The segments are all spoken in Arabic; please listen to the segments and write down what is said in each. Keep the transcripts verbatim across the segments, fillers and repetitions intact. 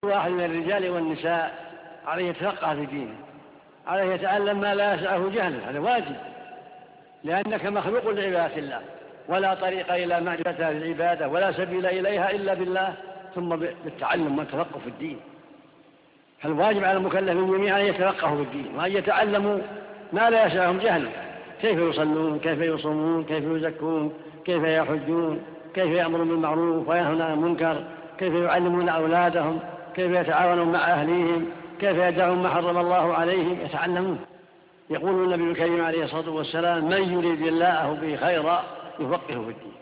واحد من الرجال والنساء عليه يتفقه في دينه، عليه يتعلم ما لا يسعه جهله، هذا واجب، لأنك مخلوق لعبادة الله، ولا طريق إلى معرفتها في العبادة ولا سبيل إليها إلا بالله، ثم بالتعلم والتفقه في الدين. فالواجب على المكلفين جميعا أن يتفقهوا في الدين وأن يتعلموا ما لا يسعهم جهله، كيف يصلون، كيف يصومون، كيف يزكون، كيف يحجون، كيف يأمرون بالمعروف وينهون عن المنكر، كيف يعلمون أولادهم، كيف يتعاونون مع أهليهم، كيف يدعون ما حرم الله عليهم، يتعلمون. يقول النبي الكريم عليه الصلاة والسلام: من يريد الله به خيرا يفقهه في الدين.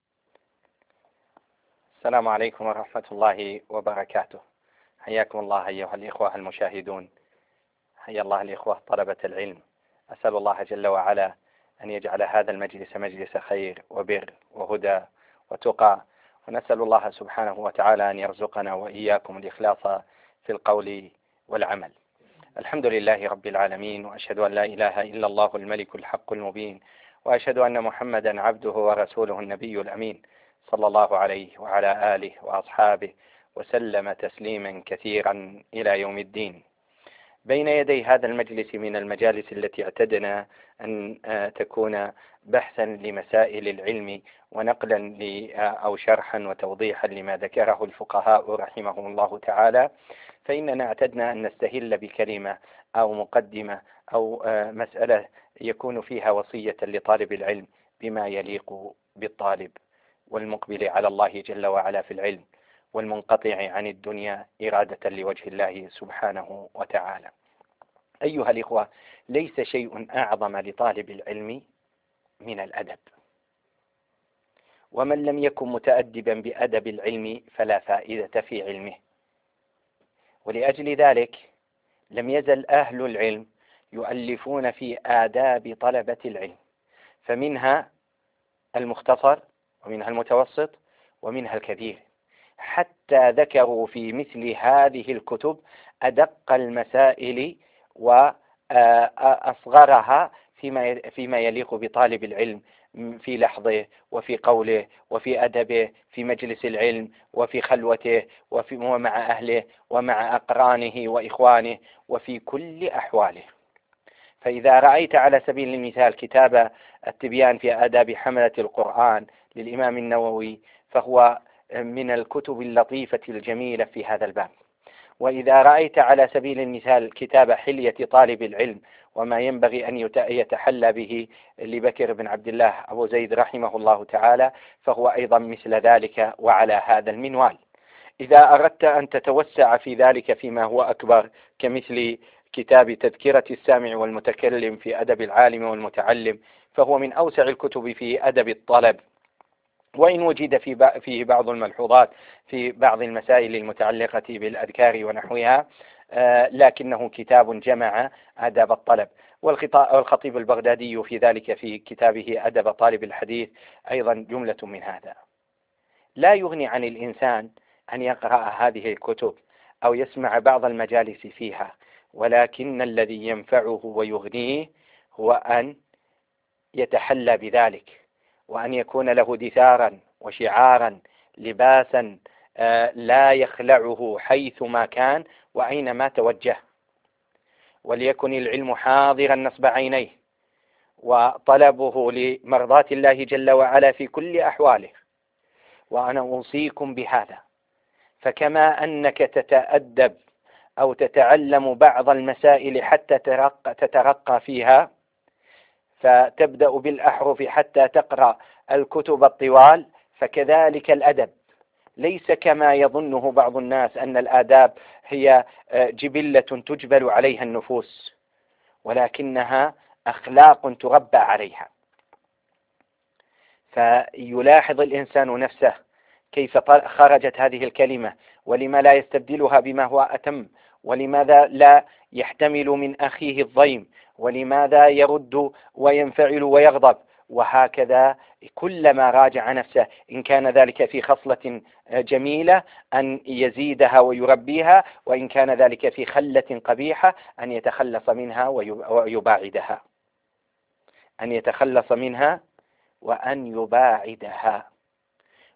السلام عليكم ورحمة الله وبركاته. حياكم الله أيها الإخوة المشاهدون، حيا الله الإخوة طلبة العلم. أسأل الله جل وعلا أن يجعل هذا المجلس مجلس خير وبر وهدى وتقى، ونسأل الله سبحانه وتعالى أن يرزقنا وإياكم الإخلاص في القول والعمل. الحمد لله رب العالمين، وأشهد أن لا إله إلا الله الملك الحق المبين، وأشهد أن محمدا عبده ورسوله النبي الأمين، صلى الله عليه وعلى آله وأصحابه وسلم تسليما كثيرا إلى يوم الدين. بين يدي هذا المجلس من المجالس التي اعتدنا أن تكون بحثا لمسائل العلم ونقلا أو شرحا وتوضيحا لما ذكره الفقهاء رحمهم الله تعالى، فإننا اعتدنا أن نستهل بكلمة أو مقدمة أو مسألة يكون فيها وصية لطالب العلم بما يليق بالطالب والمقبل على الله جل وعلا في العلم، والمنقطع عن الدنيا إرادة لوجه الله سبحانه وتعالى. أيها الإخوة، ليس شيء أعظم لطالب العلم من الأدب، ومن لم يكن متأدبا بأدب العلم فلا فائدة في علمه. ولأجل ذلك لم يزل أهل العلم يؤلفون في آداب طلبة العلم، فمنها المختصر ومنها المتوسط ومنها الكبير، حتى ذكروا في مثل هذه الكتب أدق المسائل وأصغرها فيما فيما يليق بطالب العلم في لحظه وفي قوله وفي أدبه في مجلس العلم وفي خلوته وفي ومع أهله ومع أقرانه وإخوانه وفي كل أحواله. فإذا رأيت على سبيل المثال كتاب التبيان في آداب حملة القرآن للإمام النووي، فهو من الكتب اللطيفة الجميلة في هذا الباب. وإذا رأيت على سبيل المثال كتاب حلية طالب العلم وما ينبغي أن يتحلى به لبكر بن عبد الله أبو زيد رحمه الله تعالى، فهو أيضا مثل ذلك وعلى هذا المنوال. إذا أردت أن تتوسع في ذلك فيما هو أكبر كمثل كتاب تذكرة السامع والمتكلم في أدب العالم والمتعلم، فهو من أوسع الكتب في أدب الطلب، وإن وجد فيه بعض الملحوظات في بعض المسائل المتعلقة بالأذكار ونحوها، لكنه كتاب جمع آداب الطلب. والخطيب البغدادي في ذلك في كتابه أدب طالب الحديث أيضا جملة من هذا. لا يغني عن الإنسان أن يقرأ هذه الكتب أو يسمع بعض المجالس فيها، ولكن الذي ينفعه ويغنيه هو أن يتحلى بذلك، وأن يكون له دثارا وشعارا لباسا لا يخلعه حيثما كان وأينما توجه. وليكن العلم حاضرا نصب عينيه وطلبه لمرضاة الله جل وعلا في كل أحواله. وأنا أوصيكم بهذا، فكما أنك تتأدب أو تتعلم بعض المسائل حتى ترقى, تترقى فيها، فتبدأ بالأحرف حتى تقرأ الكتب الطوال، فكذلك الأدب ليس كما يظنه بعض الناس أن الآداب هي جبلة تجبل عليها النفوس، ولكنها أخلاق تربى عليها. فيلاحظ الإنسان نفسه كيف خرجت هذه الكلمة، ولما لا يستبدلها بما هو أتم، ولماذا لا يحتمل من أخيه الضيم، ولماذا يرد وينفعل ويغضب، وهكذا كلما راجع نفسه إن كان ذلك في خصلة جميلة أن يزيدها ويربيها، وإن كان ذلك في خلة قبيحة أن يتخلص منها ويباعدها أن يتخلص منها وأن يباعدها.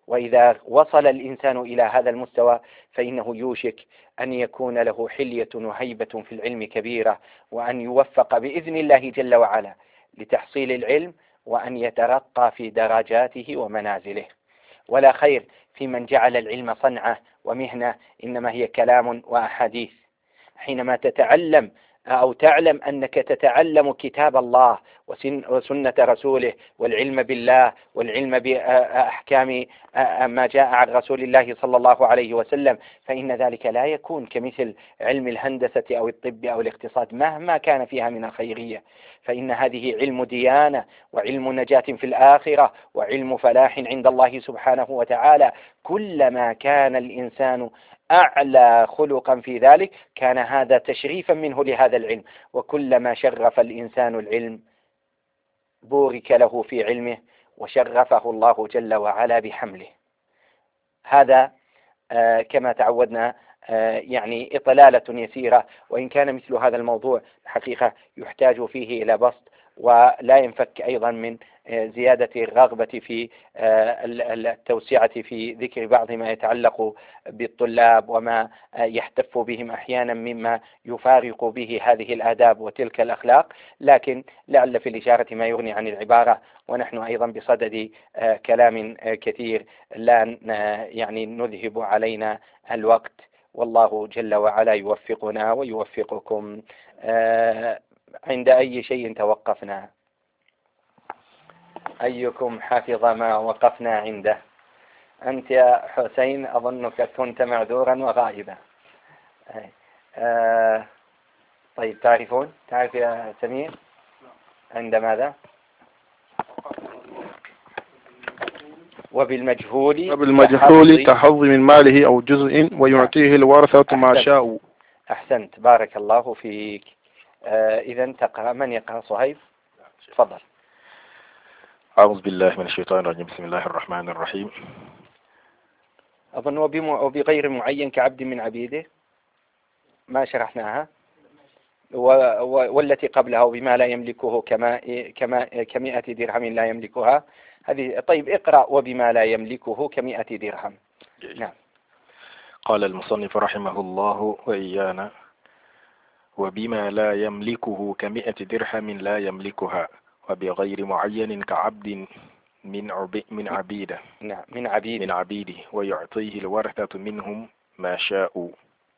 وإذا وصل الإنسان إلى هذا المستوى فإنه يوشك أن يكون له حلية وهيبة في العلم كبيرة، وأن يوفق بإذن الله جل وعلا لتحصيل العلم، وأن يترقى في درجاته ومنازله. ولا خير في من جعل العلم صنعة ومهنة، إنما هي كلام وأحاديث. حينما تتعلم أو تعلم أنك تتعلم كتاب الله وسنة رسوله والعلم بالله والعلم بأحكام ما جاء عن رسول الله صلى الله عليه وسلم، فإن ذلك لا يكون كمثل علم الهندسة أو الطب أو الاقتصاد مهما كان فيها من الخيرية، فإن هذه علم ديانة وعلم نجاة في الآخرة وعلم فلاح عند الله سبحانه وتعالى. كلما كان الإنسان أعلى خلقا في ذلك كان هذا تشريفا منه لهذا العلم، وكلما شرف الإنسان العلم بورك له في علمه وشرفه الله جل وعلا بحمله. هذا آه كما تعودنا آه يعني إطلالة يسيرة، وإن كان مثل هذا الموضوع حقيقة يحتاج فيه إلى بسط، ولا ينفك أيضا من زيادة الرغبة في التوسعة في ذكر بعض ما يتعلق بالطلاب وما يحتف بهم أحيانا مما يفارق به هذه الآداب وتلك الأخلاق، لكن لعل في الإشارة ما يغني عن العبارة، ونحن أيضا بصدد كلام كثير لا يعني نذهب علينا الوقت، والله جل وعلا يوفقنا ويوفقكم. عند أي شيء توقفنا؟ أيكم حفظ ما وقفنا عنده؟ أنت يا حسين أظنك كنت معذورا وغائبا. آه طيب تعرفون؟ تعرف يا سمير عند ماذا؟ وبالمجهول وبالمجهول تحظ من ماله أو جزء ويعطيه الورثة ما شاءوا. أحسنت، بارك الله فيك. آه إذا تقرأ، من يقرأ؟ صهيب تفضل. أعوذ بالله من الشيطان الرجيم. بسم الله الرحمن الرحيم. أظن وبغير معين كعبد من عبيده ما شرحناها، والتي قبلها وبما لا يملكه كما كما كمئة درهم لا يملكها هذه. طيب اقرأ وبما لا يملكه كمئة درهم. نعم. قال المصنف رحمه الله وإيانا: وبما لا يملكه كمئة درهم لا يملكها، وبغير معين كعبد من عب من عبيده. نعم، من عبيده من عبيده ويعطيه الورثة منهم ما شاءوا.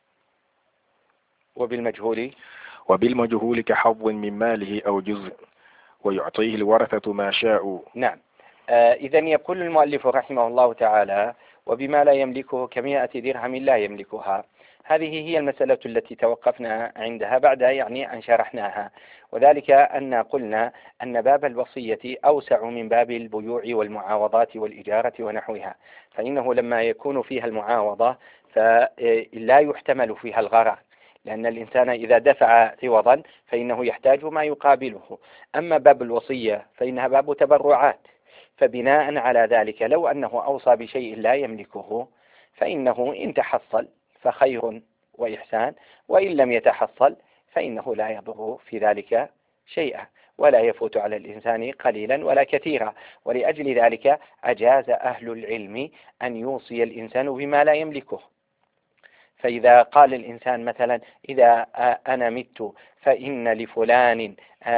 وبالمجهول وبالمجهول كحظ من ماله أو جزء ويعطيه الورثة ما شاءوا. نعم. آه إذن يقول المؤلف رحمه الله تعالى: وبما لا يملكه كمئة درهم لا يملكها. هذه هي المسألة التي توقفنا عندها بعد يعني أن شرحناها، وذلك أن قلنا أن باب الوصية أوسع من باب البيوع والمعاوضات والإجارة ونحوها، فإنه لما يكون فيها المعاوضة فلا يحتمل فيها الغرر، لأن الإنسان إذا دفع عوضا فإنه يحتاج ما يقابله. أما باب الوصية فإنها باب تبرعات، فبناء على ذلك لو أنه أوصى بشيء لا يملكه فإنه إن تحصل فخير وإحسان، وإن لم يتحصل فإنه لا يضر في ذلك شيئا، ولا يفوت على الإنسان قليلا ولا كثيرا. ولأجل ذلك أجاز أهل العلم أن يوصي الإنسان بما لا يملكه. فإذا قال الإنسان مثلا: إذا أنا مت فإن لفلان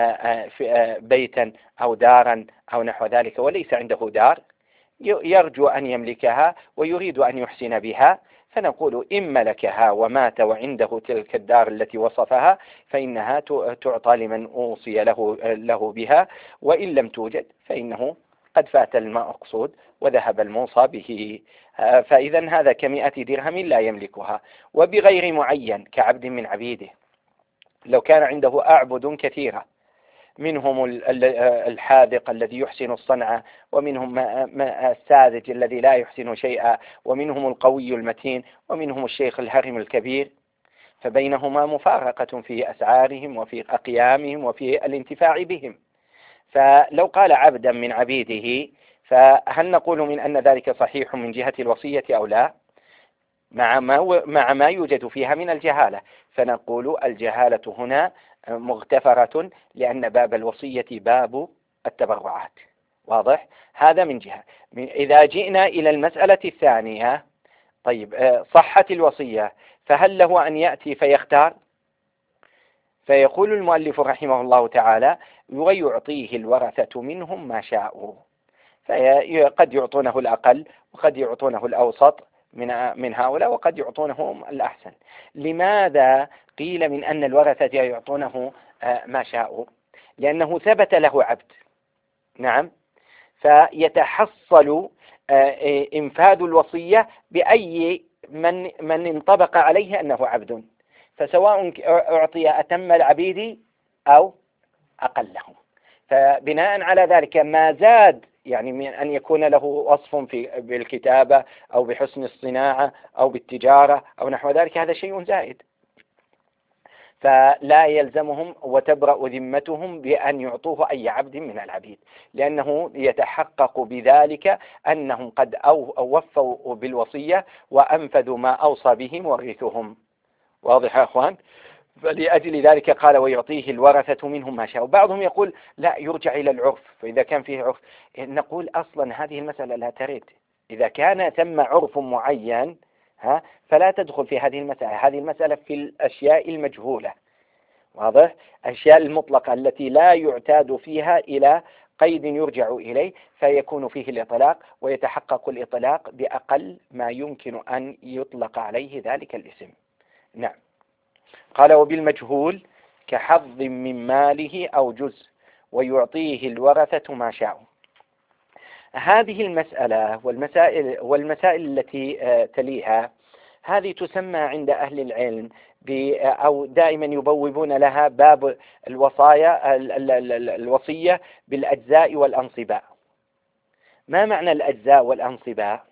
بيتا أو دارا أو نحو ذلك، وليس عنده دار، يرجو أن يملكها ويريد أن يحسن بها، فنقول إن ملكها ومات وعنده تلك الدار التي وصفها فإنها تعطى لمن أوصي له, له بها، وإن لم توجد فإنه قد فات المقصود وذهب الموصى به. فإذا هذا كمئة درهم لا يملكها. وبغير معين كعبد من عبيده، لو كان عنده أعبد كثيرة، منهم الحاذق الذي يحسن الصنعة، ومنهم الساذج الذي لا يحسن شيئا، ومنهم القوي المتين، ومنهم الشيخ الهرم الكبير، فبينهما مفارقة في أسعارهم وفي أقيامهم وفي الانتفاع بهم. فلو قال عبدا من عبيده فهل نقول من أن ذلك صحيح من جهة الوصية أو لا؟ مع ما, مع ما يوجد فيها من الجهالة، فنقول الجهالة هنا مغتفرة، لأن باب الوصية باب التبرعات، واضح؟ هذا من جهة. إذا جئنا إلى المسألة الثانية، طيب صحت الوصية، فهل له أن يأتي فيختار؟ فيقول المؤلف رحمه الله تعالى: ويعطيه الورثة منهم ما شاءوا، فقد يعطونه الأقل وقد يعطونه الأوسط من من هؤلاء وقد يعطونهم الأحسن. لماذا قيل من أن الورثة يعطونه ما شاءوا؟ لأنه ثبت له عبد، نعم، فيتحصل إنفاذ الوصية بأي من من انطبق عليه أنه عبد، فسواء أعطي أتم العبيد أو أقلهم، فبناء على ذلك ما زاد يعني من أن يكون له وصف في بالكتابة أو بحسن الصناعة أو بالتجارة أو نحو ذلك، هذا شيء زائد، فلا يلزمهم وتبرأ ذمتهم بأن يعطوه أي عبد من العبيد، لأنه يتحقق بذلك أنهم قد أو وفوا بالوصية وأنفذوا ما أوصى به مورثهم. واضح يا أخوان؟ فلأجل ذلك قال: ويعطيه الورثة منهم ما شاء. بعضهم يقول: لا، يرجع إلى العرف، فإذا كان فيه عرف نقول أصلا هذه المسألة لا ترد، إذا كان ثم عرف معين ها فلا تدخل في هذه المسألة، هذه المسألة في الأشياء المجهولة، واضح؟ الأشياء المطلقة التي لا يعتاد فيها إلى قيد يرجع إليه، فيكون فيه الإطلاق، ويتحقق الإطلاق بأقل ما يمكن أن يطلق عليه ذلك الاسم. نعم. قال: وبالمجهول كحظ من ماله أو جزء ويعطيه الورثة ما شاءوا. هذه المسألة والمسائل, والمسائل التي تليها هذه تسمى عند أهل العلم أو دائما يبوبون لها باب الوصايا الوصية بالأجزاء والأنصباء. ما معنى الأجزاء والأنصباء؟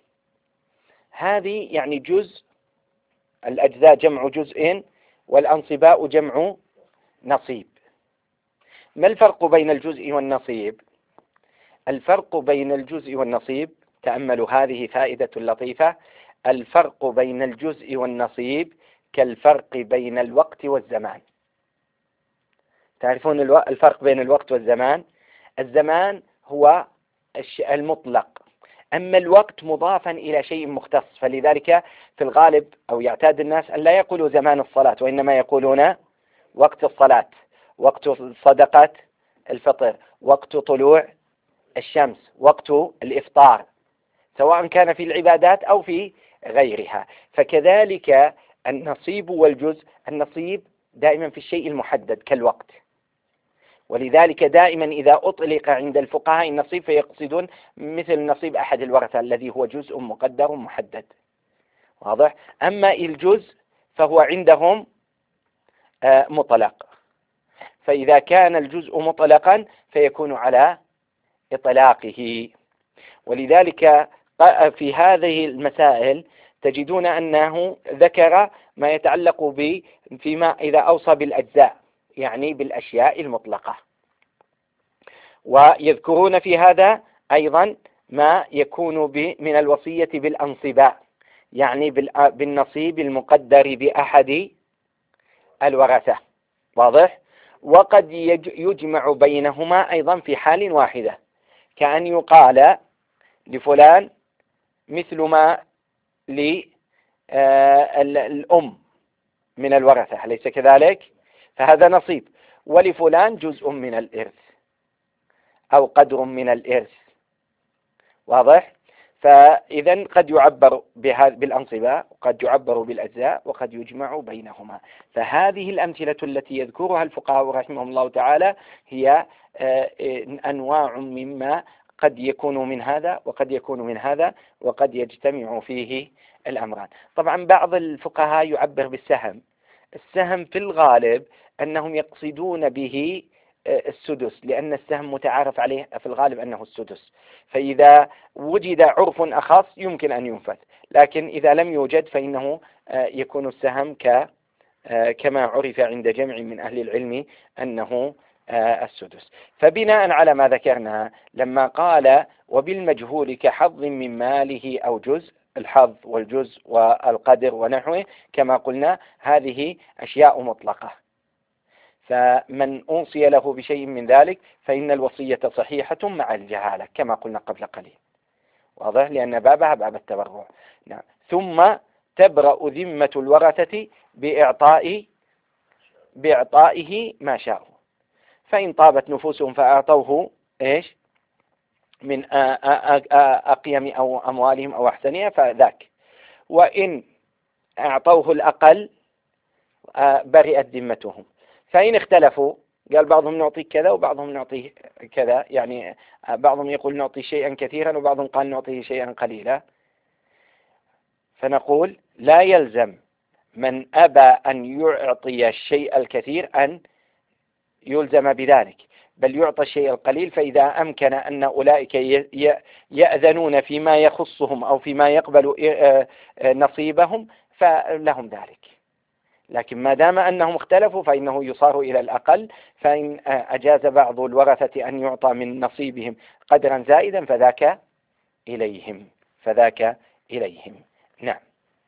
هذه يعني جزء، الأجزاء جمع جزء والأنصباء جمع نصيب. ما الفرق بين الجزء والنصيب؟ الفرق بين الجزء والنصيب، تأملوا هذه فائدة لطيفة، الفرق بين الجزء والنصيب كالفرق بين الوقت والزمان. تعرفون الفرق بين الوقت والزمان؟ الزمان هو المطلق، أما الوقت مضافا إلى شيء مختص، فلذلك في الغالب أو يعتاد الناس أن لا يقولوا زمان الصلاة، وإنما يقولون وقت الصلاة، وقت صدقة الفطر، وقت طلوع الشمس، وقت الإفطار، سواء كان في العبادات أو في غيرها. فكذلك النصيب والجزء، النصيب دائما في الشيء المحدد كالوقت، ولذلك دائما إذا أطلق عند الفقهاء النصيب فيقصدون مثل نصيب أحد الورثة الذي هو جزء مقدر محدد، واضح؟ أما الجزء فهو عندهم مطلق، فإذا كان الجزء مطلقا فيكون على إطلاقه. ولذلك في هذه المسائل تجدون أنه ذكر ما يتعلق ب فيما إذا أوصى بالأجزاء، يعني بالأشياء المطلقة، ويذكرون في هذا أيضا ما يكون من الوصية بالأنصباء، يعني بالنصيب المقدر بأحد الورثة، واضح؟ وقد يجمع بينهما أيضا في حال واحدة، كأن يقال لفلان مثل ما للأم من الورثة، أليس كذلك؟ فهذا نصيب، ولفلان جزء من الإرث أو قدر من الإرث، واضح؟ فإذا قد يعبر بالأنصباء وقد يعبر بالأجزاء وقد يجمع بينهما. فهذه الأمثلة التي يذكرها الفقهاء رحمهم الله تعالى هي أنواع مما قد يكون من هذا وقد يكون من هذا وقد يجتمع فيه الأمران. طبعا بعض الفقهاء يعبر بالسهم. السهم في الغالب أنهم يقصدون به السدس، لأن السهم متعارف عليه في الغالب أنه السدس، فإذا وجد عرف أخص يمكن أن ينفذ، لكن إذا لم يوجد فإنه يكون السهم ك كما عرف عند جمع من أهل العلم أنه السدس. فبناء على ما ذكرنا لما قال وبالمجهول كحظ من ماله أو جزء، الحظ والجزء والقدر ونحوه كما قلنا هذه أشياء مطلقة، فمن أوصي له بشيء من ذلك فإن الوصية صحيحة مع الجهالة كما قلنا قبل قليل، واضح، لأن بابها باب التبرع. نعم. ثم تبرأ ذمة الورثة بإعطاء بإعطائه ما شاءوا، فإن طابت نفوسهم فأعطوه إيش من أقيم أو أموالهم أو أحسنها فذاك، وإن أعطوه الأقل برئت ذمتهم. فإن اختلفوا قال بعضهم نعطي كذا وبعضهم نعطيه كذا، يعني بعضهم يقول نعطي شيئا كثيرا وبعضهم قال نعطيه شيئا قليلا، فنقول لا يلزم من أبى أن يعطي الشيء الكثير أن يلزم بذلك، بل يعطى الشيء القليل، فإذا أمكن أن أولئك يأذنون فيما يخصهم أو فيما يقبل نصيبهم فلهم ذلك. لكن ما دام أنهم اختلفوا فإنه يصار إلى الأقل، فإن أجاز بعض الورثة أن يعطى من نصيبهم قدرا زائدا فذاك إليهم فذاك إليهم. نعم.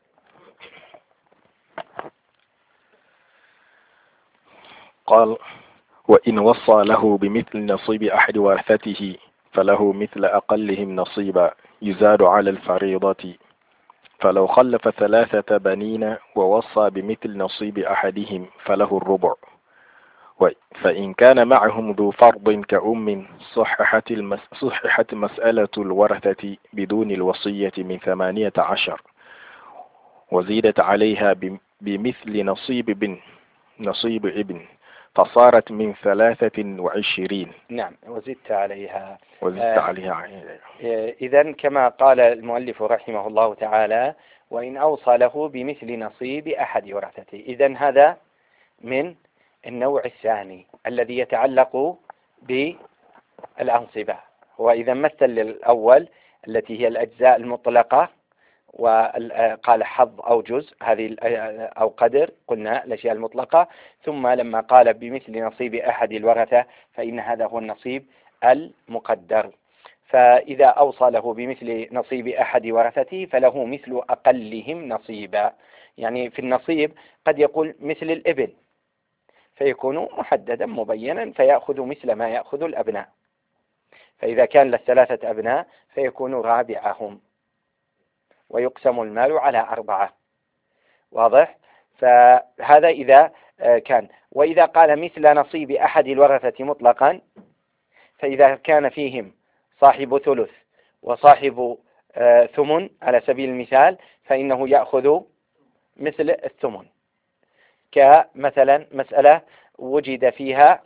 قال: وإن وصى له بمثل نصيب أحد ورثته فله مثل أقلهم نصيبا يزاد على الفريضة، فلو خلف ثلاثة بنين ووصى بمثل نصيب أحدهم فله الربع، فإن كان معهم ذو فرض كأم صححت, المس... صححت مسألة الورثة بدون الوصية من ثمانية عشر، وزيدت عليها بمثل نصيب ابن نصيب ابن فصارت من ثلاثة وعشرين. نعم. وزدت عليها وزدت آه عليها إذن كما قال المؤلف رحمه الله تعالى: وإن أوصى له بمثل نصيب أحد ورثته. إذن هذا من النوع الثاني الذي يتعلق بالأنصبة. هو إذا مثل للأول التي هي الأجزاء المطلقة وقال حظ أو جزء هذه أو قدر، قلنا الأشياء المطلقة، ثم لما قال بمثل نصيب أحد الورثة فإن هذا هو النصيب المقدر. فإذا أوصى له بمثل نصيب أحد ورثته فله مثل أقلهم نصيبا. يعني في النصيب قد يقول مثل الابن فيكون محددا مبينا فيأخذ مثل ما يأخذ الأبناء، فإذا كان للثلاثة أبناء فيكون رابعهم ويقسم المال على أربعة، واضح. فهذا إذا كان. وإذا قال مثل نصيب أحد الورثة مطلقا فإذا كان فيهم صاحب ثلث وصاحب ثمن على سبيل المثال فإنه يأخذ مثل الثمن، كمثلا مسألة وجد فيها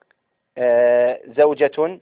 زوجة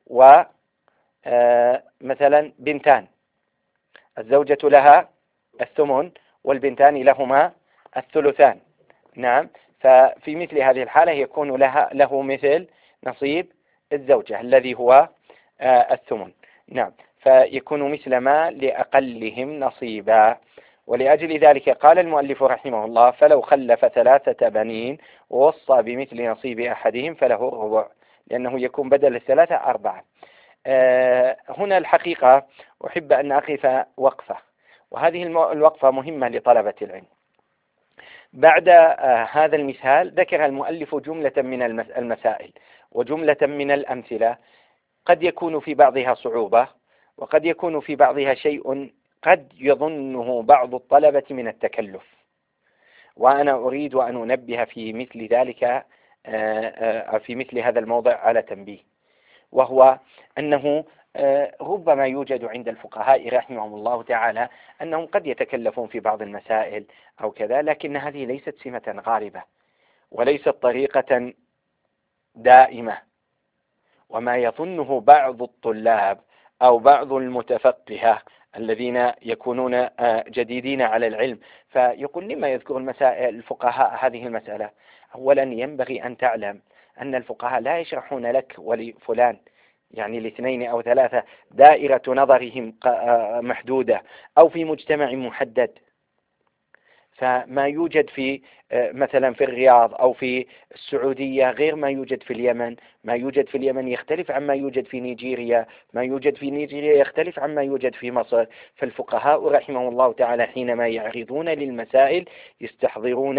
ومثلا بنتان، الزوجة لها الثمن والبنتان لهما الثلثان. نعم. ففي مثل هذه الحالة يكون لها له مثل نصيب الزوجة الذي هو الثمن. نعم. فيكون مثل ما لأقلهم نصيبا. ولأجل ذلك قال المؤلف رحمه الله: فلو خلف ثلاثة بنين ووصى بمثل نصيب أحدهم فله الربع، لأنه يكون بدل الثلاثة أربعة. أه هنا الحقيقة أحب أن أقف وقفة، وهذه الوقفة مهمة لطلبة العلم. بعد أه هذا المثال ذكر المؤلف جملة من المسائل وجملة من الأمثلة قد يكون في بعضها صعوبة وقد يكون في بعضها شيء قد يظنه بعض الطلبة من التكلف، وأنا أريد أن أنبه في مثل ذلك في مثل هذا الموضع على تنبيه، وهو أنه ربما يوجد عند الفقهاء رحمهم الله تعالى أنهم قد يتكلفون في بعض المسائل أو كذا، لكن هذه ليست سمة غالبة وليست طريقة دائمة. وما يظنه بعض الطلاب أو بعض المتفقهة الذين يكونون جديدين على العلم فيقول: لما يذكر المسائل الفقهاء هذه المسألة؟ أولا ينبغي أن تعلم أن الفقهاء لا يشرحون لك ولفلان يعني الاثنين أو ثلاثة دائرة نظرهم محدودة أو في مجتمع محدد. فما يوجد في مثلا في الرياض أو في السعودية غير ما يوجد في اليمن، ما يوجد في اليمن يختلف عما يوجد في نيجيريا، ما يوجد في نيجيريا يختلف عما يوجد في مصر. فالفقهاء رحمهم الله تعالى حينما يعرضون للمسائل يستحضرون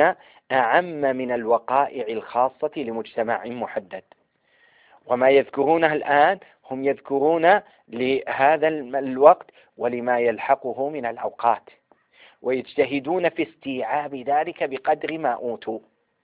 أعم من الوقائع الخاصة لمجتمع محدد. وما يذكرونه الآن هم يذكرون لهذا الوقت ولما يلحقه من الأوقات، ويجتهدون في استيعاب ذلك بقدر ما أوتوا.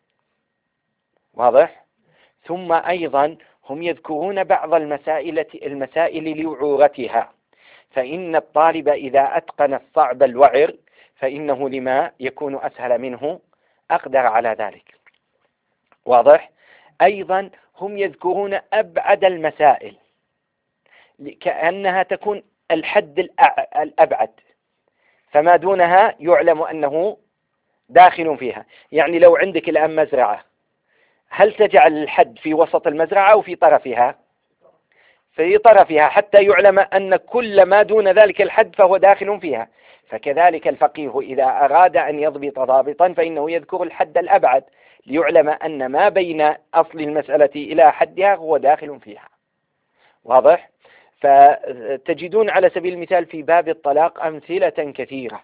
واضح؟ ثم أيضا هم يذكرون بعض المسائل المسائل لوعورتها، فإن الطالب إذا أتقن الصعب الوعر فإنه لما يكون أسهل منه أقدر على ذلك. واضح؟ أيضا هم يذكرون أبعد المسائل كأنها تكون الحد الأبعد، فما دونها يعلم أنه داخل فيها. يعني لو عندك الآن مزرعة، هل تجعل الحد في وسط المزرعة أو في طرفها؟ في طرفها، حتى يعلم أن كل ما دون ذلك الحد فهو داخل فيها. فكذلك الفقيه إذا أراد أن يضبط ضابطا فإنه يذكر الحد الأبعد ليعلم أن ما بين أصل المسألة إلى حدها هو داخل فيها. واضح؟ فتجدون على سبيل المثال في باب الطلاق أمثلة كثيرة،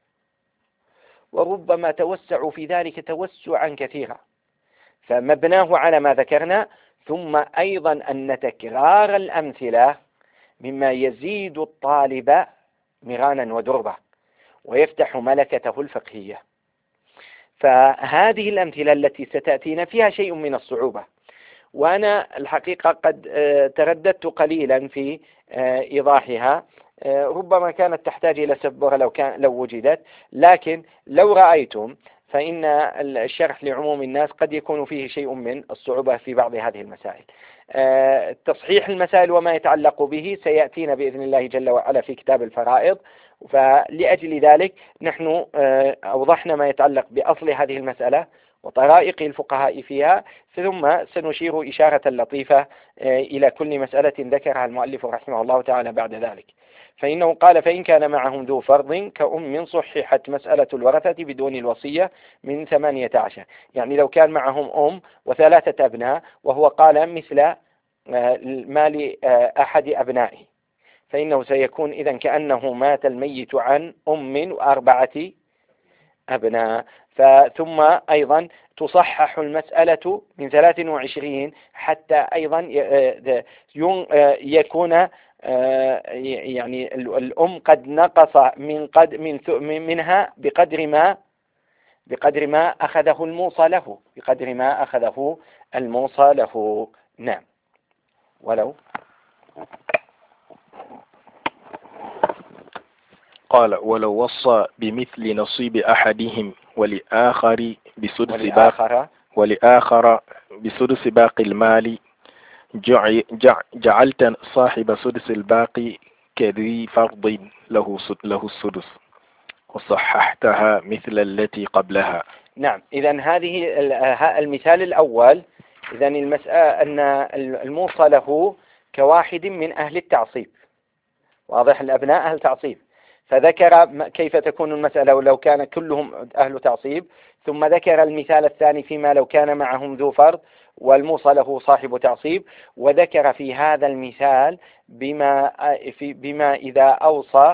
وربما توسعوا في ذلك توسعا كثيرا، فمبناه على ما ذكرنا. ثم أيضا أن تكرار الأمثلة مما يزيد الطالب مرانا ودربة ويفتح ملكته الفقهية. فهذه الأمثلة التي ستأتينا فيها شيء من الصعوبة، وأنا الحقيقة قد ترددت قليلا في إيضاحها، ربما كانت تحتاج إلى سبورة لو كان لو وجدت، لكن لو رأيتم فإن الشرح لعموم الناس قد يكون فيه شيء من الصعوبة في بعض هذه المسائل. تصحيح المسائل وما يتعلق به سيأتينا بإذن الله جل وعلا في كتاب الفرائض، فلأجل ذلك نحن أوضحنا ما يتعلق بأصل هذه المسألة وطرائق الفقهاء فيها، ثم سنشير إشارة لطيفة إلى كل مسألة ذكرها المؤلف رحمه الله تعالى بعد ذلك. فإنه قال: فإن كان معهم ذو فرض كأم صححت مسألة الورثة بدون الوصية من ثمانية عشر. يعني لو كان معهم أم وثلاثة أبناء، وهو قال مثل مال أحد أبنائه، فإنه سيكون إذن كأنه مات الميت عن أم وأربعة أبناء. ثم أيضا تصحح المسألة من ثلاث وعشرين حتى أيضا يكون يعني الأم قد نقص من قد من منها بقدر ما بقدر ما أخذه الموصى له بقدر ما أخذه الموصى له. نعم. ولو قال: ولو وصى بمثل نصيب أحدهم ولآخر بسدس باقي ولآخر بسدس باقي المال جعلت صاحب سدس الباقي كذي فرض له له السدس وصححتها مثل التي قبلها. نعم. إذن هذه المثال الأول، إذن المسألة أن الموصى له كواحد من أهل التعصيب. واضح؟ الأبناء أهل تعصيب، فذكر كيف تكون المسألة ولو كان كلهم أهل تعصيب، ثم ذكر المثال الثاني فيما لو كان معهم ذو فرض والموصى له صاحب تعصيب، وذكر في هذا المثال بما في بما إذا أوصى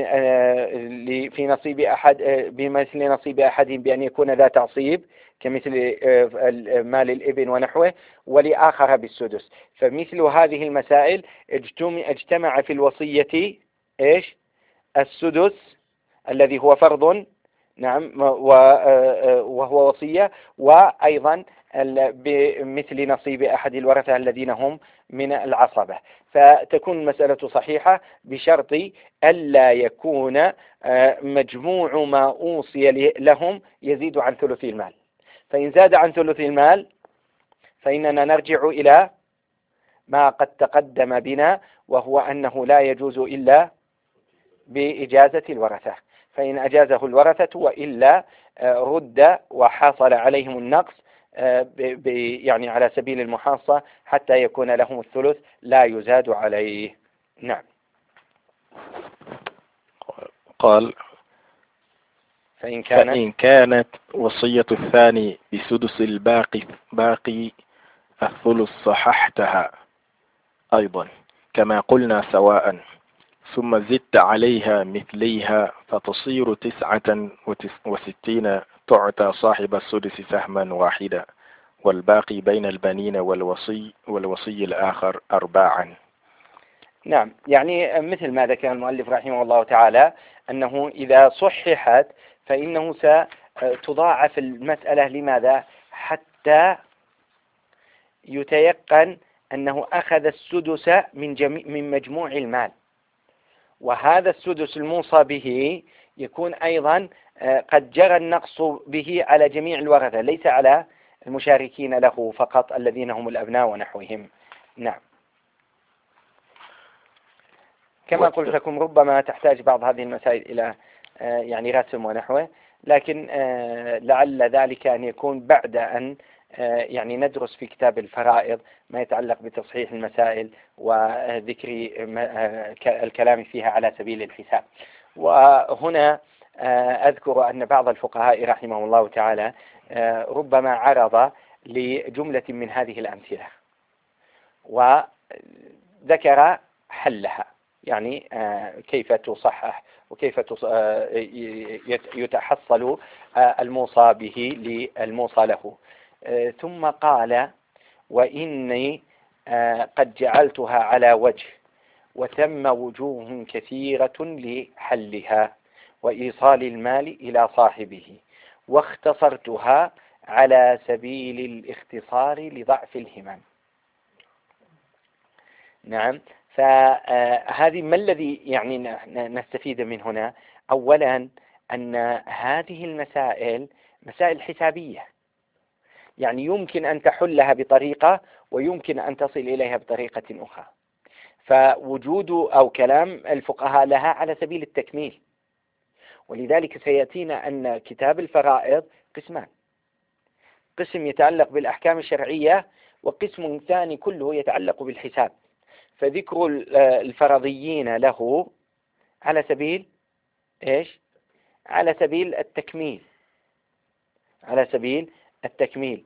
في نصيب أحد بمثل نصيب أحد بأن يكون ذا تعصيب كمثل مال الابن ونحوه، ولآخر بالسدس. فمثل هذه المسائل اجتمع في الوصية إيش؟ السدس الذي هو فرض، نعم، وهو وصية، وأيضا بمثل نصيب أحد الورثة الذين هم من العصبة. فتكون المسألة صحيحة بشرط ألا يكون مجموع ما أوصي لهم يزيد عن ثلث المال. فإن زاد عن ثلث المال فإننا نرجع إلى ما قد تقدم بنا، وهو أنه لا يجوز إلا بإجازة الورثة، فإن أجازه الورثة وإلا رد وحصل عليهم النقص يعني على سبيل المحاصة حتى يكون لهم الثلث لا يزاد عليه. نعم. قال: فإن كانت, فإن كانت وصية الثاني بسدس الباقي باقي الثلث صححتها أيضا كما قلنا سواء، ثم زدت عليها مثليها فتصير تسعة وستين تعطى صاحب السدس سهما واحدا، والباقي بين البنين والوصي والوصي الآخر أرباعا. نعم، يعني مثل ما ذكر المؤلف رحمه الله تعالى أنه إذا صححت فإنه ستضاعف المسألة. لماذا؟ حتى يتيقن أنه أخذ السدس من, جميع من مجموع المال، وهذا السدس الموصى به يكون أيضا قد جرى النقص به على جميع الورثة، ليس على المشاركين له فقط الذين هم الأبناء ونحوهم. نعم، كما قلت لكم ربما تحتاج بعض هذه المسائل إلى يعني رسم ونحوه، لكن لعل ذلك أن يكون بعد أن يعني ندرس في كتاب الفرائض ما يتعلق بتصحيح المسائل وذكر الكلام فيها على سبيل الحساب. وهنا أذكر أن بعض الفقهاء رحمه الله تعالى ربما عرض لجملة من هذه الأمثلة وذكر حلها، يعني كيف تصحح وكيف يتحصل الموصى به للموصى له. ثم قال: وإني قد جعلتها على وجه، وثم وجوه كثيرة لحلها وإيصال المال إلى صاحبه، واختصرتها على سبيل الاختصار لضعف الهمم. نعم، فهذه ما الذي يعني نستفيد من هنا؟ أولا أن هذه المسائل مسائل حسابية، يعني يمكن أن تحلها بطريقة ويمكن أن تصل إليها بطريقة أخرى، فوجود أو كلام الفقهاء لها على سبيل التكميل. ولذلك سيأتينا أن كتاب الفرائض قسمان: قسم يتعلق بالأحكام الشرعية، وقسم ثاني كله يتعلق بالحساب. فذكر الفرضيين له على سبيل إيش؟ على سبيل التكميل، على سبيل التكميل.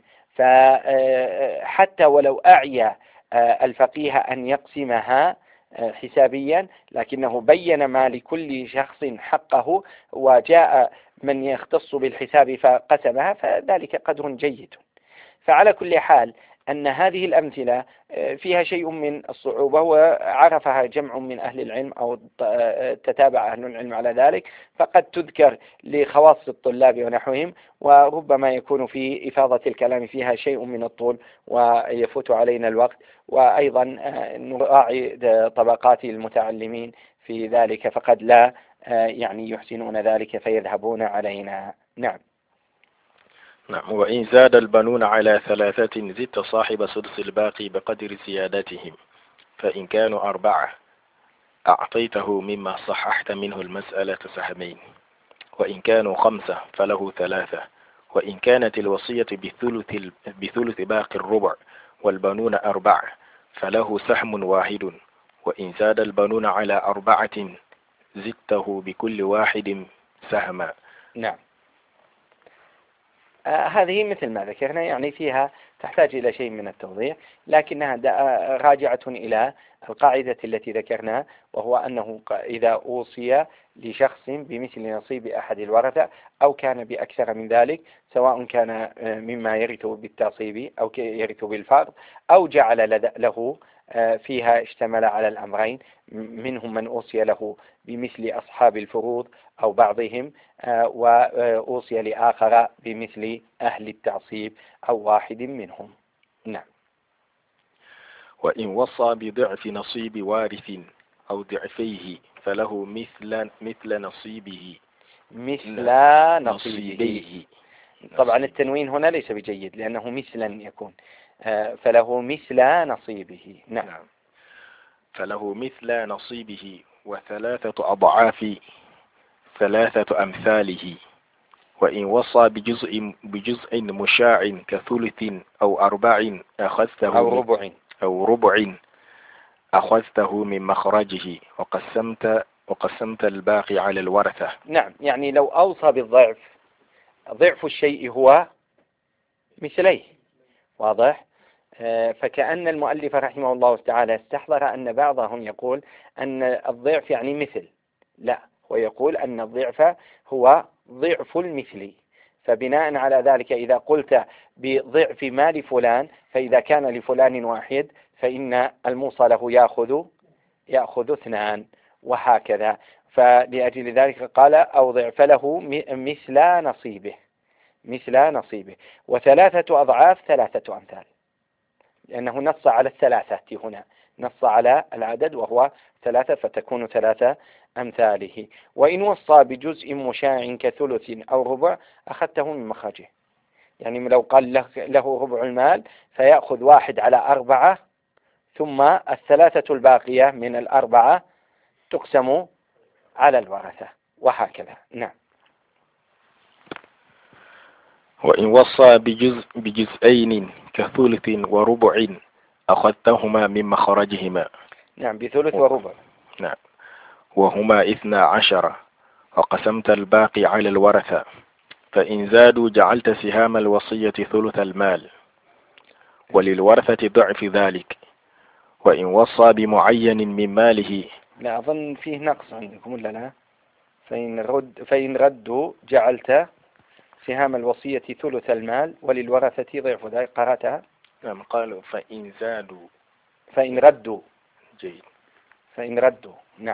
فحتى ولو أعيا الفقيه أن يقسمها حسابيا، لكنه بين ما لكل شخص حقه، وجاء من يختص بالحساب فقسمها، فذلك قدر جيد. فعلى كل حال أن هذه الأمثلة فيها شيء من الصعوبة، وعرفها جمع من أهل العلم أو تتابع أهل العلم على ذلك، فقد تذكر لخواص الطلاب ونحوهم، وربما يكون في إفاضة الكلام فيها شيء من الطول ويفوت علينا الوقت، وأيضا نراعي طبقات المتعلمين في ذلك، فقد لا يعني يحسنون ذلك فيذهبون علينا. نعم. نعم. وإن زاد البنون على ثلاثة زدت صاحب سدس الباقي بقدر زيادتهم، فإن كانوا أربعة أعطيته مما صححت منه المسألة سهمين، وإن كانوا خمسة فله ثلاثة، وإن كانت الوصية بثلث, بثلث باقي الربع والبنون أربعة فله سهم واحد، وإن زاد البنون على أربعة زدته بكل واحد سهما. نعم. آه هذه مثل ما ذكرنا، يعني فيها تحتاج إلى شيء من التوضيح، لكنها راجعة إلى القاعدة التي ذكرنا، وهو أنه إذا أوصي لشخص بمثل نصيب أحد الورثة أو كان بأكثر من ذلك، سواء كان مما يرث بالتعصيب أو يرث بالفرض، أو جعل له فيها اشتمل على الأمرين، منهم من أوصي له بمثل أصحاب الفروض أو بعضهم، وأوصي لآخر بمثل أهل التعصيب أو واحد منهم. نعم. وإن وصى بضعف نصيب وارث أو ضعفيه فله مثل مثل نصيبه مثل نصيبه. طبعا التنوين هنا ليس بجيد لأنه مثلا يكون، فله مثل نصيبه. نعم. نعم. فله مثل نصيبه وثلاثة أضعاف ثلاثة أمثاله. وإن وصى بجزء بجزء مشاع كثلث أو أربع أخذته أو ربع أو ربع أخذته من مخرجه وقسمت وقسمت الباقي على الورثة. نعم، يعني لو أوصى بالضعف، ضعف الشيء هو مثليه، واضح؟ فكأن المؤلف رحمه الله تعالى استحضر أن بعضهم يقول أن الضعف يعني مثل، لا، ويقول أن الضعف هو ضعف المثل، فبناء على ذلك إذا قلت بضعف مال فلان فإذا كان لفلان واحد فإن الموصى له يأخذ يأخذ اثنان، وهكذا. فلأجل ذلك قال أو ضعف له مثل نصيبه مثل نصيبه وثلاثة أضعاف ثلاثة أمثال، لأنه نص على الثلاثة هنا، نص على العدد وهو ثلاثة فتكون ثلاثة أمثاله. وإن وصى بجزء مشاع كثلث أو ربع أخذته من مخرجه، يعني لو قال له ربع المال فيأخذ واحد على أربعة، ثم الثلاثة الباقية من الأربعة تقسم على الورثة، وهكذا. نعم. وإن وصى بجزء بجزئين كثلث وربع أخذتهما من مخرجهما. نعم، بثلث وربع. نعم. وهما اثنا عشر وقسمت الباقي على الورثة، فإن زادوا جعلت سهام الوصية ثلث المال وللورثة ضعف ذلك. وإن وصى بمعين من ماله. لا أظن فيه نقص عندكم ولا لا؟ فإن رد فإن ردوا جعلت سهام الوصية ثلث المال وللورثة ضعف ذلك. قرأتها؟ نعم. قالوا فإن زادوا فإن ردوا. جيد. فإن ردوا. نعم.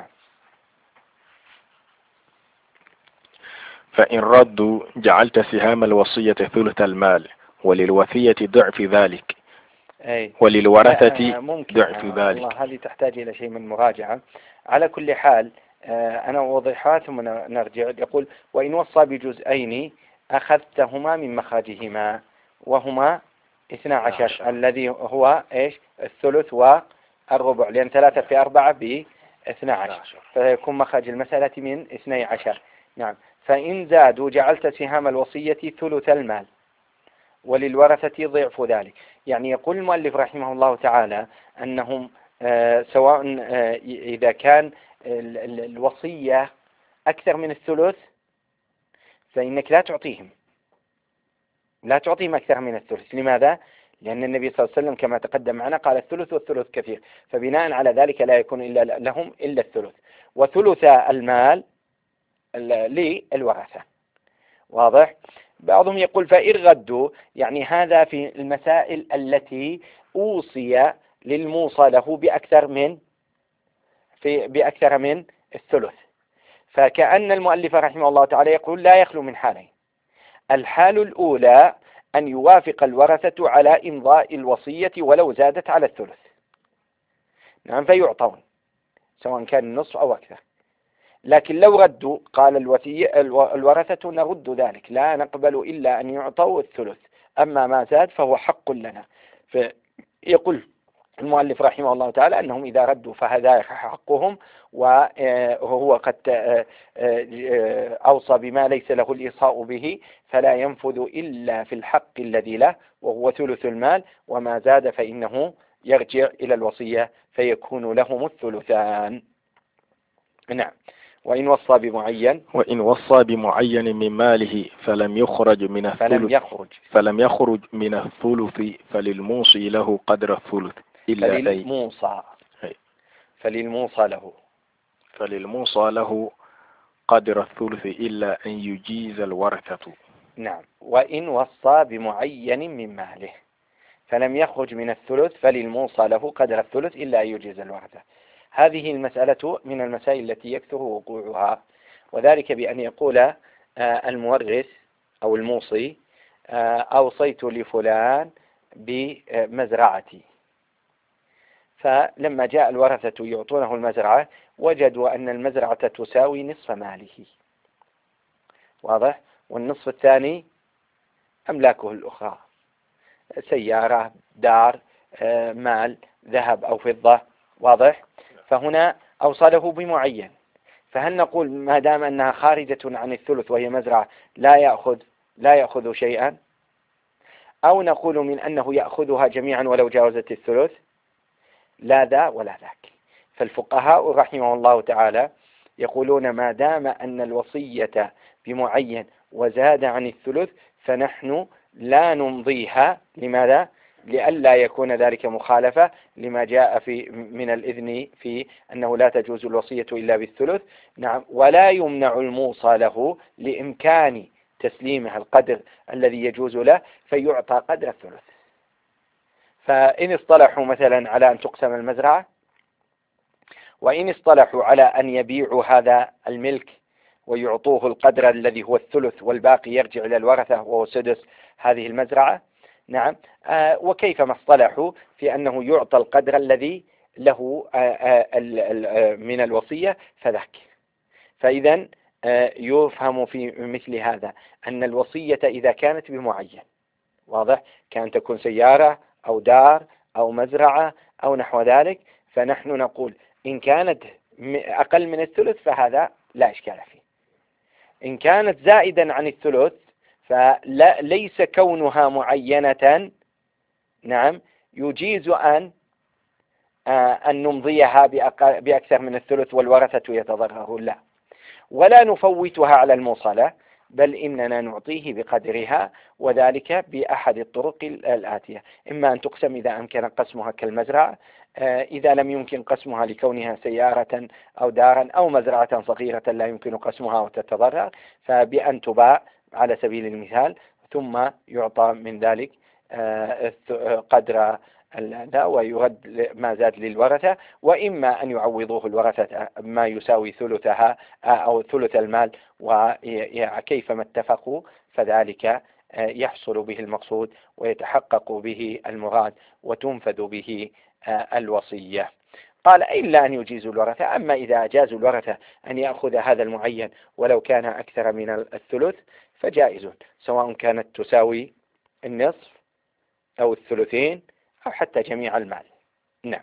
فإن ردوا جعلت سهام الوصية ثلث المال وللوصية ضعف ذلك. أي. وللورثة ضعف آه ذلك. والله هذه تحتاج إلى شيء من مراجعة. على كل حال آه أنا أوضحها ثم نرجع. يقول وإن وصى بجزئين أخذتهما من مخرجهما، وهما اثنا عشر, عشر الذي هو إيش الثلث والربع، لأن ثلاثة في أربعة باثنى عشر، فيكون مخرج المسألة من اثني عشر. نعم. فإن زادوا جعلت سهام الوصية ثلث المال وللورثة ضعف ذلك. يعني يقول المؤلف رحمه الله تعالى أنهم آه سواء آه إذا كان الوصية أكثر من الثلث فإنك لا تعطيهم لا تعطيهم أكثر من الثلث. لماذا؟ لأن النبي صلى الله عليه وسلم كما تقدم معنا قال الثلث والثلث كثير، فبناء على ذلك لا يكون إلا لهم إلا الثلث، وثلث المال للورثة. واضح؟ بعضهم يقول فإن ردوا، يعني هذا في المسائل التي أوصي للموصى له بأكثر من في بأكثر من الثلث، فكأن المؤلف رحمه الله تعالى يقول لا يخلو من حالين. الحال الأولى أن يوافق الورثة على إمضاء الوصية ولو زادت على الثلث، نعم، فيعطون سواء كان النصف أو أكثر. لكن لو ردوا قال الوصية الورثة نرد ذلك، لا نقبل إلا أن يعطوا الثلث، أما ما زاد فهو حق لنا. فيقول المؤلف رحمه الله تعالى أنهم إذا ردوا فهذا حقهم، وهو قد أوصى بما ليس له الإيصاء به، فلا ينفذ إلا في الحق الذي له وهو ثلث المال، وما زاد فإنه يرجع إلى الوصية فيكون لهم الثلثان. نعم. وإن وصى بمعين وإن وصى بمعين من ماله فلم يخرج من الثلث فلم يخرج فلم يخرج من الثلث فللموصي له قدر الثلث إلا فللموصى أي فللموصى له فللموصى له قدر الثلث إلا أن يجيز الورثة. نعم. وإن وصى بمعين من ماله فلم يخرج من الثلث فللموصى له قدر الثلث إلا أن يجيز الورثة. هذه المسألة من المسائل التي يكثر وقوعها، وذلك بأن يقول المورث أو الموصي أوصيت لفلان بمزرعتي، فلما جاء الورثة يعطونه المزرعة وجدوا أن المزرعة تساوي نصف ماله، واضح، والنصف الثاني أملاكه الأخرى، سيارة، دار، مال، ذهب أو فضة، واضح. فهنا أوصله بمعين، فهل نقول ما دام أنها خارجة عن الثلث وهي مزرعة لا يأخذ لا يأخذ شيئا، أو نقول من أنه يأخذها جميعا ولو جاوزت الثلث؟ لا ذا ولا ذاك. فالفقهاء رحمه الله تعالى يقولون ما دام أن الوصية بمعين وزاد عن الثلث فنحن لا نمضيها. لماذا؟ لئلا يكون ذلك مخالفة لما جاء في من الإذن في أنه لا تجوز الوصية إلا بالثلث. نعم. ولا يمنع الموصى له لإمكان تسليمه القدر الذي يجوز له فيعطى قدر الثلث. فإن اصطلحوا مثلا على أن تقسم المزرعة، وإن اصطلحوا على أن يبيعوا هذا الملك ويعطوه القدر الذي هو الثلث والباقي يرجع إلى الورثة وهو سدس هذه المزرعة، نعم، آه وكيفما اصطلحوا في أنه يعطى القدر الذي له آه آه من الوصية فذاك. فإذا آه يفهم في مثل هذا أن الوصية إذا كانت بمعين، واضح، كان تكون سيارة أو دار أو مزرعة أو نحو ذلك، فنحن نقول إن كانت أقل من الثلث فهذا لا إشكال فيه. إن كانت زائدا عن الثلث فليس كونها معينة، نعم، يجيز أن أن نمضيها بأكثر من الثلث والورثة يتضررون، لا، ولا نفوتها على الموصلة، بل إننا نعطيه بقدرها، وذلك بأحد الطرق الآتية: إما أن تقسم إذا أمكن قسمها كالمزرعة، إذا لم يمكن قسمها لكونها سيارة أو دارا أو مزرعة صغيرة لا يمكن قسمها وتتضرر، فبأن تباع على سبيل المثال، ثم يعطى من ذلك قدر هذا ويرد ما زاد للورثة، وإما أن يعوضوه الورثة ما يساوي ثلثها أو ثلث المال، وكيفما اتفقوا فذلك يحصل به المقصود ويتحقق به المراد وتنفذ به الوصية. قال: إلا أن يجيزوا الورثة. أما إذا أجازوا الورثة أن يأخذ هذا المعين ولو كان أكثر من الثلث فجائز، سواء كانت تساوي النصف أو الثلثين أو حتى جميع المال. نعم.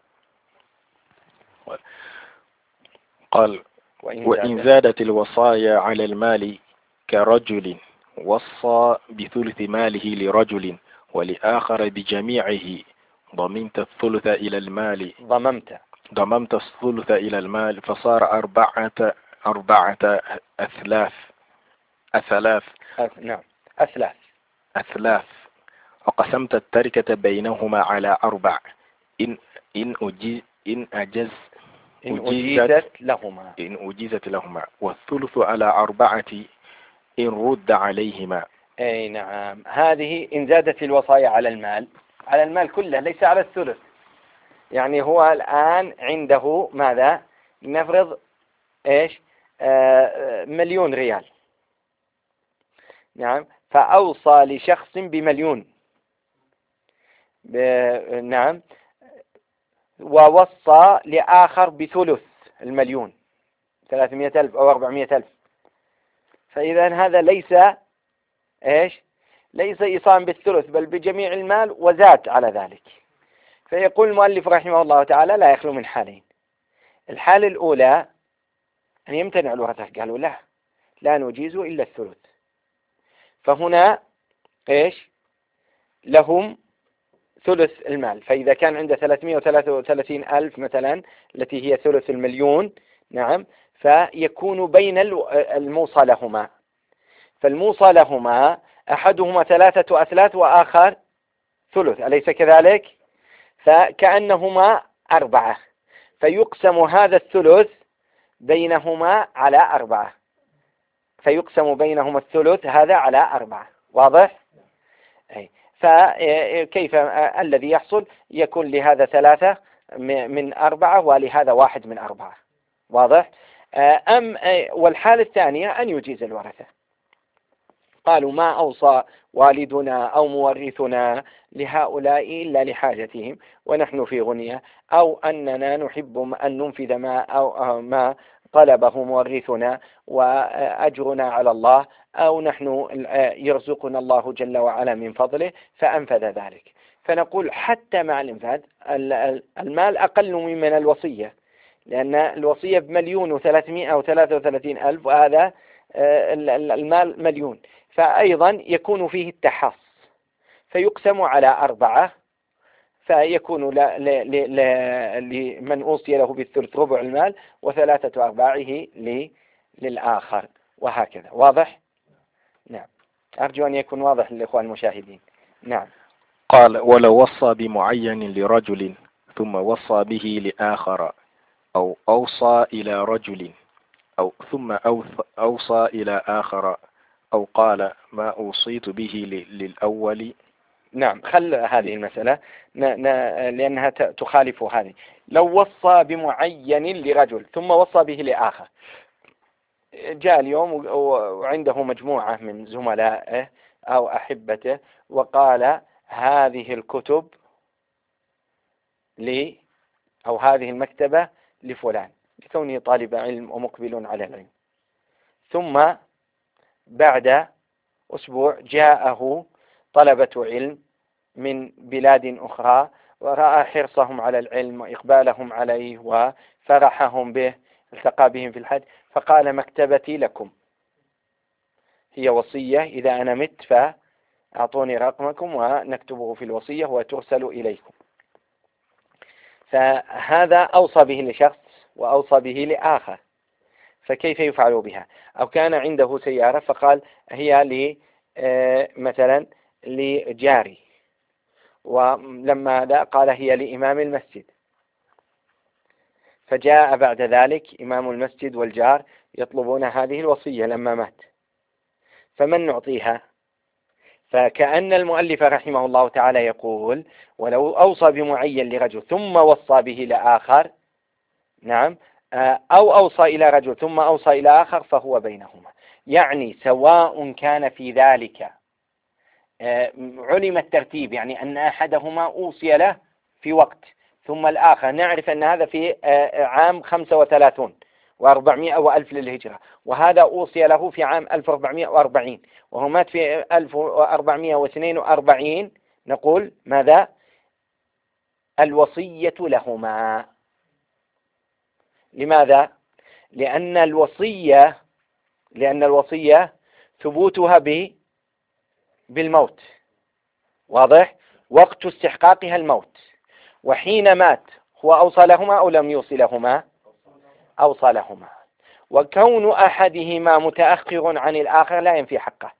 قال: وإن زادت الوصايا على المال كرجل وصى بثلث ماله لرجل ولآخر بجميعه ضمنت الثلث إلى المال ضممت ضممت الثلث إلى المال فصار أربعة أربعة أثلاث أثلاث أث... نعم أثلاث أثلاث وقسمت التركة بينهما على أربع إن إن أجيز إن أجز إن أجيزت لهما إن أجيزت لهما والثلث على أربعة إن رد عليهما. أي نعم، هذه إن زادت الوصايا على المال، على المال كله ليس على الثلث. يعني هو الآن عنده ماذا؟ نفرض إيش؟ آه مليون ريال، نعم، فأوصى لشخص بمليون، ب... نعم، ووصى لآخر بثلث المليون، ثلاثمائة ألف أو أربعمائة ألف. فإذا هذا ليس إيش؟ ليس إيصام بالثلث بل بجميع المال وزاد على ذلك. فيقول المؤلف رحمه الله تعالى: لا يخلو من حالين. الحالة الأولى أن يمتنع الورثة، قالوا لا لا نجيز إلا الثلث، فهنا إيش؟ لهم ثلث المال. فإذا كان عنده ثلاثمائة وثلاثة وثلاثين ألف مثلا التي هي ثلث المليون، نعم، فيكون بين الموصى لهما، فالموصى لهما أحدهما ثلاثة أثلاث وآخر ثلث، أليس كذلك؟ فكأنهما أربعة، فيقسم هذا الثلث بينهما على أربعة، فيقسم بينهما الثلث هذا على أربعة. واضح؟ أي. فكيف الذي يحصل؟ يكون لهذا ثلاثة من أربعة ولهذا واحد من أربعة. واضح؟ أم والحالة الثانية أن يجيز الورثة. قالوا: ما أوصى والدنا أو مورثنا لهؤلاء إلا لحاجتهم ونحن في غنية، أو أننا نحب أن ننفذ ما أو ما طلبه مورثنا وأجرنا على الله، أو نحن يرزقنا الله جل وعلا من فضله فأنفذ ذلك. فنقول حتى مع الإنفاذ المال أقل من الوصية، لأن الوصية بمليون وثلاثمائة وثلاثة وثلاثين ألف وهذا المال مليون، فأيضا يكون فيه التحص، فيقسم على أربعة، فيكون لمن أوصي له بالثلث ربع المال وثلاثة أرباعه للآخر، وهكذا. واضح؟ نعم، أرجو أن يكون واضح للإخوان المشاهدين. نعم. قال: ولو وصى بمعين لرجل ثم وصى به لآخر أو أوصى إلى رجل أو ثم أوصى إلى آخر أو قال ما أوصيت به للأول. نعم، خل هذه المسألة ن... ن... لأنها ت... تخالف هذه. لو وصى بمعين لرجل ثم وصى به لآخر، جاء اليوم وعنده مجموعة من زملائه أو أحبته وقال هذه الكتب لي أو هذه المكتبة لفلان لكونه طالب علم ومقبل على العلم، ثم بعد أسبوع جاءه طلبة علم من بلاد أخرى ورأى حرصهم على العلم وإقبالهم عليه وفرحهم به، التقى بهم في الحج، فقال مكتبتي لكم، هي وصية، إذا أنا مت فأعطوني رقمكم ونكتبه في الوصية وترسل إليكم. فهذا أوصى به لشخص وأوصى به لآخر، فكيف يفعل بها؟ أو كان عنده سيارة فقال هي لي مثلا لجاري، ولما لا قال هي لإمام المسجد، فجاء بعد ذلك إمام المسجد والجار يطلبون هذه الوصية لما مات، فمن نعطيها؟ فكأن المؤلف رحمه الله تعالى يقول ولو أوصى بمعين لرجل ثم وصى به لآخر، نعم، أو أوصى إلى رجل ثم أوصى إلى آخر فهو بينهما، يعني سواء كان في ذلك علم الترتيب، يعني أن أحدهما أوصي له في وقت ثم الآخر، نعرف أن هذا في عام خمسة وثلاثون وأربعمائة وألف للهجرة، وهذا أوصي له في عام ألف وأربعمائة وأربعين وهو مات في ألف وأربعمائة واثنين وأربعين، نقول ماذا؟ الوصية لهما. لماذا؟ لأن الوصية لأن الوصية ثبوتها ب بالموت، واضح؟ وقت استحقاقها الموت، وحين مات هو أوصى لهما أو لم يوصي لهما؟ أوصى لهما. وكون أحدهما متأخر عن الآخر لا ينفي حقه،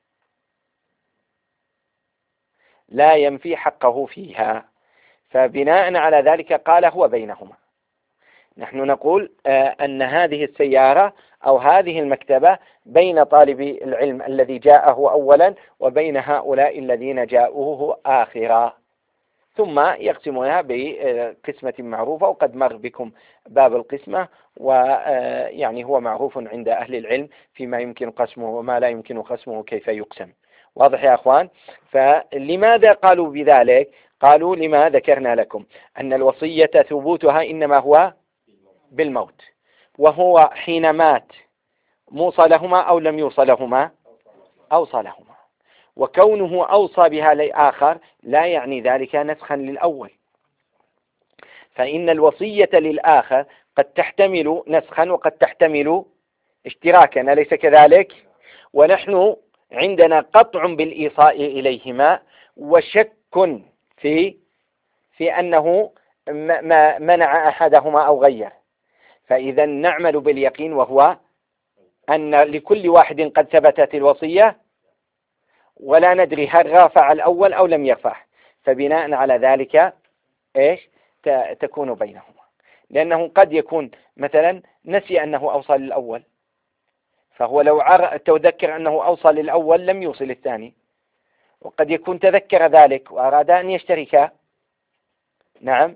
لا ينفي حقه فيها، فبناء على ذلك قال هو بينهما. نحن نقول أن هذه السيارة أو هذه المكتبة بين طالب العلم الذي جاءه أولا وبين هؤلاء الذين جاءوه آخرا، ثم يقسمونها بقسمة معروفة، وقد مر بكم باب القسمة، ويعني هو معروف عند أهل العلم فيما يمكن قسمه وما لا يمكن قسمه كيف يقسم. واضح يا أخوان؟ فلماذا قالوا بذلك؟ قالوا لما ذكرنا لكم أن الوصية ثبوتها إنما هو بالموت، وهو حين مات موصى لهما أو لم يوصى لهما؟ أوصى لهما. وكونه أوصى بها لآخر لا يعني ذلك نسخا للأول، فإن الوصية للآخر قد تحتمل نسخا وقد تحتمل اشتراكا، أليس كذلك؟ ونحن عندنا قطع بالإيصاء إليهما وشك في في أنه ما منع أحدهما أو غير، فإذا نعمل باليقين، وهو أن لكل واحد قد ثبتت الوصية ولا ندري هل رافع الأول أو لم يرفع، فبناء على ذلك إيش تكون بينهما، لأنه قد يكون مثلا نسي أنه أوصى للأول، فهو لو تذكر أنه أوصى للأول لم يوصل الثاني، وقد يكون تذكر ذلك وأراد أن يشتركا، نعم.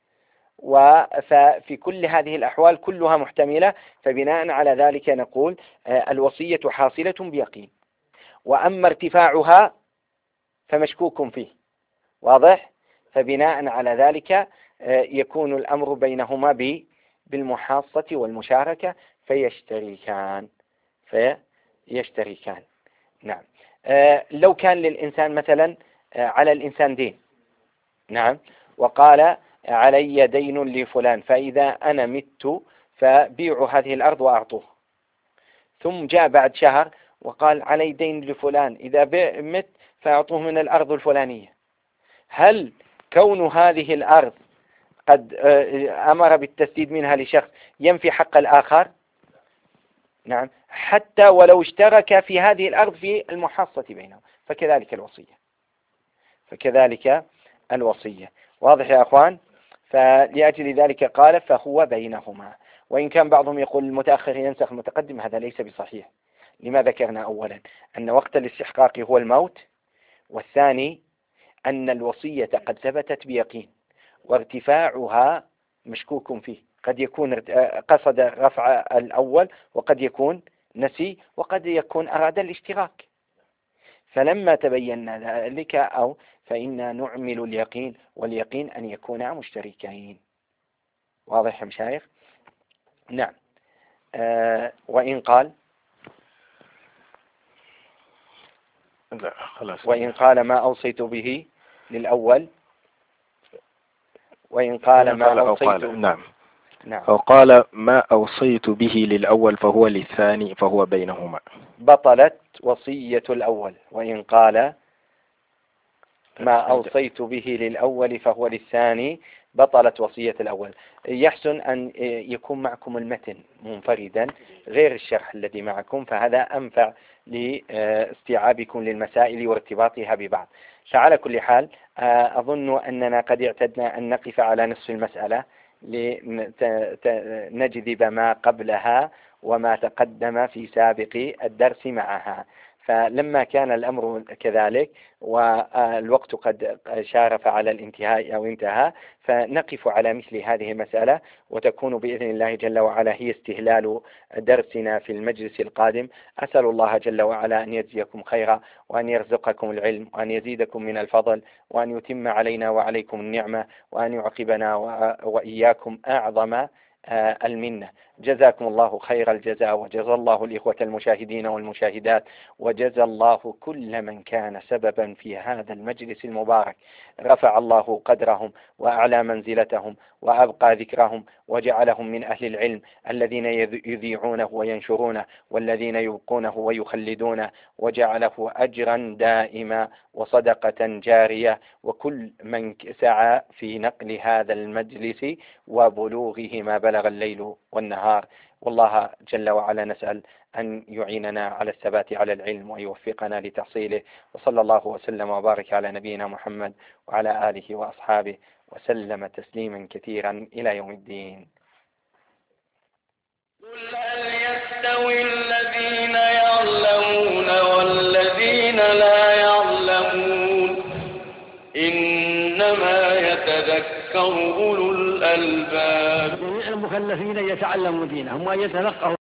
وفي كل هذه الأحوال كلها محتملة، فبناء على ذلك نقول الوصية حاصلة بيقين، وأما ارتفاعها فمشكوك فيه، واضح؟ فبناء على ذلك يكون الأمر بينهما بالمحاصة والمشاركة فيشتركان فيشتركان نعم. لو كان للإنسان مثلا على الإنسان دين، نعم، وقال علي دين لفلان، فإذا أنا مت فبيعوا هذه الأرض وأعطوه، ثم جاء بعد شهر وقال علي دين لفلان، إذا مت فأعطوه من الأرض الفلانية، هل كون هذه الأرض قد أمر بالتسديد منها لشخص ينفي حق الآخر؟ نعم، حتى ولو اشترك في هذه الأرض في المحاصة بينهم، فكذلك الوصية فكذلك الوصية واضح يا أخوان؟ فلأجل ذلك قال فهو بينهما. وإن كان بعضهم يقول المتأخر ينسخ المتقدم، هذا ليس بصحيح، لما ذكرنا أولا أن وقت الاستحقاق هو الموت، والثاني أن الوصية قد ثبتت بيقين وارتفاعها مشكوك فيه، قد يكون قصد رفع الأول وقد يكون نسي وقد يكون أراد الاشتراك. فلما تبين ذلك أو فإنا نعمل اليقين، واليقين أن يكونا مشتركين. واضح يا مشايخ؟ نعم. آه وإن قال لا خلاص. وإن قال ما أوصيت به للأول، وإن قال ما قال أوصيت قال نعم نعم أو قال ما أوصيت به للأول فهو للثاني فهو بينهما، بطلت وصية الأول. وإن قال ما أوصيت به للأول فهو للثاني بطلت وصية الأول. يحسن أن يكون معكم المتن منفردا غير الشرح الذي معكم، فهذا أنفع لاستيعابكم للمسائل وارتباطها ببعض. فعلى كل حال أظن أننا قد اعتدنا أن نقف على نصف المسألة لنجذب ما قبلها وما تقدم في سابق الدرس معها. فلما كان الأمر كذلك والوقت قد شارف على الانتهاء أو انتهى، فنقف على مثل هذه المسألة، وتكون بإذن الله جل وعلا هي استهلال درسنا في المجلس القادم. أسأل الله جل وعلا أن يجزيكم خيرا، وأن يرزقكم العلم، وأن يزيدكم من الفضل، وأن يتم علينا وعليكم النعمة، وأن يعقبنا وإياكم أعظم المنة. جزاكم الله خير الجزاء، وجزى الله الإخوة المشاهدين والمشاهدات، وجزى الله كل من كان سببا في هذا المجلس المبارك. رفع الله قدرهم وأعلى منزلتهم وأبقى ذكرهم، وجعلهم من أهل العلم الذين يذيعونه وينشرونه، والذين يبقونه ويخلدونه، وجعله أجرا دائما وصدقة جارية، وكل من سعى في نقل هذا المجلس وبلوغه ما بلغ الليل والنهار. والله جل وعلا نسأل أن يعيننا على الثبات على العلم ويوفقنا لتحصيله. وصلى الله وسلم وبارك على نبينا محمد وعلى آله وأصحابه وسلم تسليما كثيرا إلى يوم الدين. قل هل يستوي الذين يعلمون والذين لا يعلمون؟ إنما يتذكر أولو الألباب. جميع المكلفين يتعلموا دينهم وأن يتفقهوا